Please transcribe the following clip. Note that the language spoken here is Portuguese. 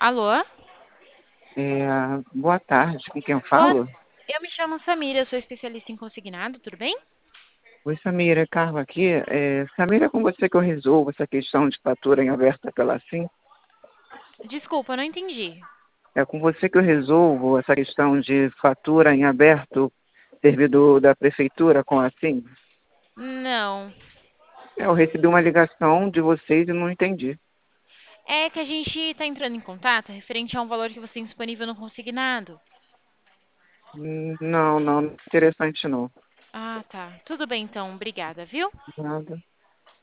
Alô? É, boa tarde, com quem eu Boa. falo? Eu me chamo Samira, sou especialista em consignado, tudo bem? Oi, Samira, Carla aqui. Samira, é com você que eu resolvo essa questão de fatura em aberta pela SIM? Desculpa, eu não entendi. É com você que eu resolvo essa questão de fatura em aberto, servidor da prefeitura com a SIM? Não. Eu recebi uma ligação de vocês e não entendi. É que a gente está entrando em contato referente a um valor que você tem disponível no consignado. Não, não, interessante não. Ah, tá. Tudo bem então, obrigada, viu? Nada.